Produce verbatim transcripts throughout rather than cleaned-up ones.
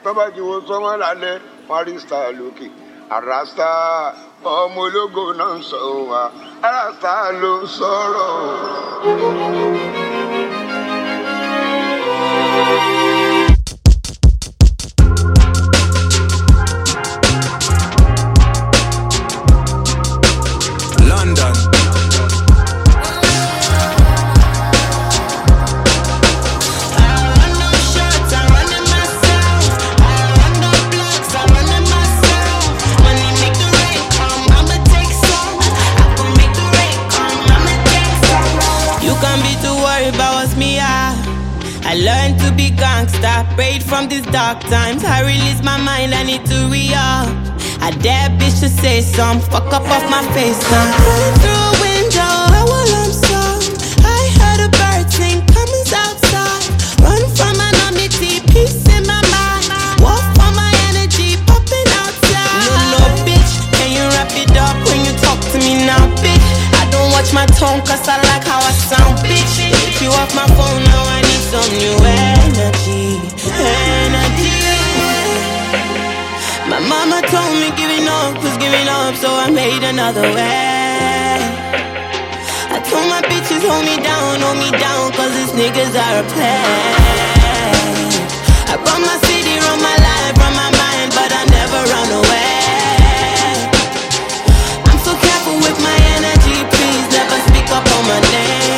Bàbá jí wo sọ́mọ́ lálẹ́, Marista lókè. Àràsá ọmọ ológo náà ń sọ wá. Àràsá ló ń sọ̀rọ̀. London. I learned to be gangsta, prayed from these dark times. I release my mind, I need to re-up. I dare bitch to say some, fuck up off my face now. Running through a window, I will lump some. I heard a bird sing, comings outside. Run from anonymity, peace in my mind. Walk for my energy, popping outside. No, no, bitch, can you wrap it up when you talk to me now, bitch? I don't watch my tone, cause I like how I sound, bitch. Take you off my phone, now I need some new energy, energy. My mama told me giving up was giving up, so I made another way. I told my bitches hold me down, hold me down, cause these niggas are a play. I run my city, run my life, run my mind, but I never run away. I'm so careful with my energy, please never speak up on my name.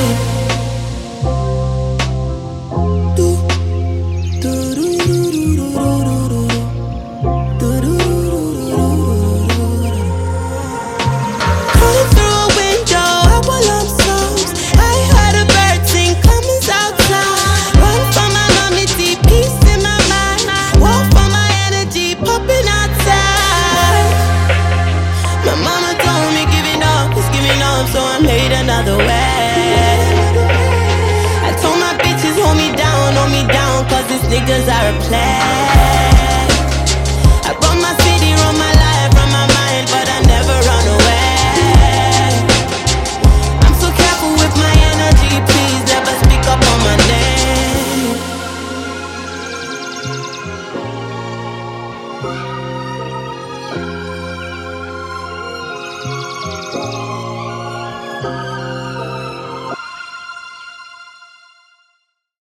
So I made another way. I told my bitches hold me down, hold me down, cause these niggas are a play. I run my city, run my life, run my mind, but I never run away. I'm so careful with my energy, please never speak up on my name.